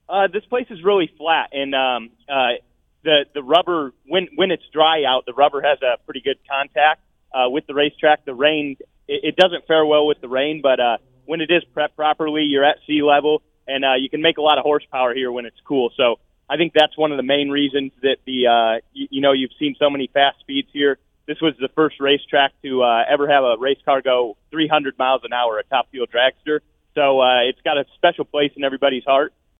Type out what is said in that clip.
This place is really flat, and the rubber when it's dry out, the rubber has a pretty good contact with the racetrack. The rain it doesn't fare well with the rain, but when it is prepped properly, you're at sea level, and you can make a lot of horsepower here when it's cool. So I think that's one of the main reasons that you've seen so many fast speeds here. This was the first racetrack to ever have a race car go 300 miles an hour, a top fuel dragster. So it's got a special place in everybody's heart.